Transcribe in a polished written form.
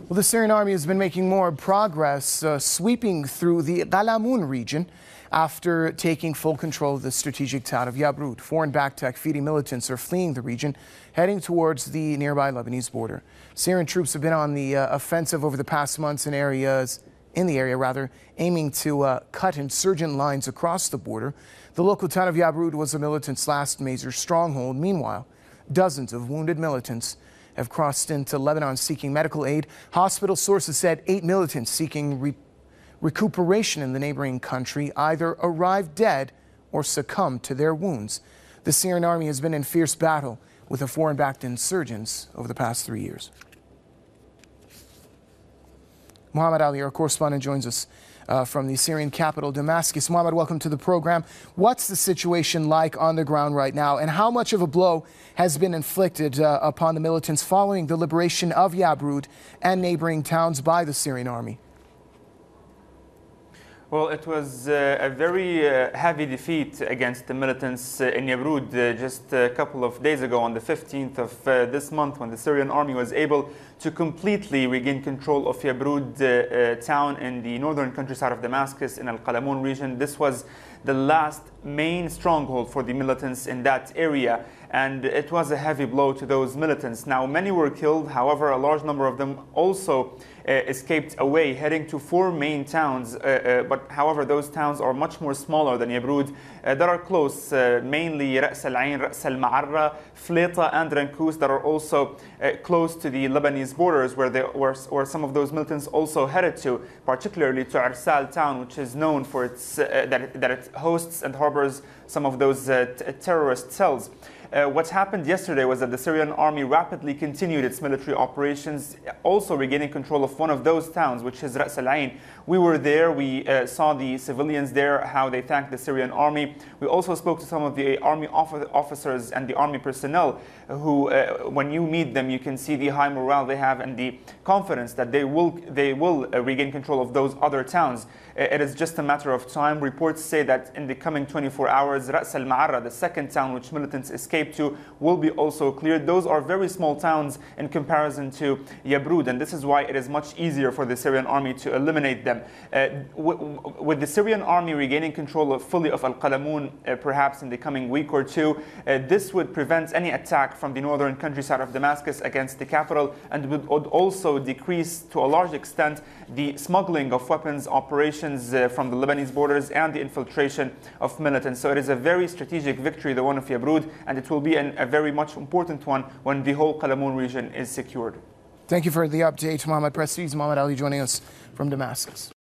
Well, the Syrian army has been making more progress, sweeping through the Qalamun region after taking full control of the strategic town of Yabrud. Foreign-backed Takfiri militants are fleeing the region, heading towards the nearby Lebanese border. Syrian troops have been on the offensive over the past months in the area, aiming to cut insurgent lines across the border. The local town of Yabrud was the militants' last major stronghold. Meanwhile, dozens of wounded militants have crossed into Lebanon seeking medical aid. Hospital sources said 8 militants seeking recuperation in the neighboring country either arrived dead or succumbed to their wounds. The Syrian army has been in fierce battle with the foreign-backed insurgents over the past 3 years. Mohammed Ali, our correspondent, joins us from the Syrian capital, Damascus. Mohammed, welcome to the program. What's the situation like on the ground right now, and how much of a blow has been inflicted upon the militants following the liberation of Yabrud and neighboring towns by the Syrian army? Well, it was a very heavy defeat against the militants in Yabrud just a couple of days ago on the 15th of this month, when the Syrian army was able to completely regain control of Yabrud town in the northern countryside of Damascus in Al-Qalamun region. This was the last main stronghold for the militants in that area, and it was a heavy blow to those militants. Now, many were killed. However, a large number of them also escaped away, heading to 4 main towns. But however, those towns are much more smaller than Yabrud that are close, mainly Ras Al Ain, Ras Al Ma'arra, Fleta, and Rankous, that are also close to the Lebanese borders, where some of those militants also headed to, particularly to Arsal town, which is known for its that it hosts and harbors some of those terrorist cells. What happened yesterday was that the Syrian army rapidly continued its military operations, also regaining control of one of those towns, which is Ras Al Ain. We were there, we saw the civilians there, how they thanked the Syrian army. We also spoke to some of the army officers and the army personnel who, when you meet them, you can see the high morale they have and the confidence that they will regain control of those other towns. It is just a matter of time. Reports say that in the coming 24 hours, Ras Al Ma'arra, the second town which militants escaped to, will be also cleared. Those are very small towns in comparison to Yabrud, and this is why it is much easier for the Syrian army to eliminate them. With the Syrian army regaining control fully of Al-Qalamun, perhaps in the coming week or two, this would prevent any attack from the northern countryside of Damascus against the capital, and would also decrease to a large extent the smuggling of weapons operations from the Lebanese borders and the infiltration of militants. So it is a very strategic victory, the one of Yabrud, and it will be a very much important one when the whole Qalamun region is secured. Thank you for the update, Mohammed. Press Mohammed Ali joining us from Damascus.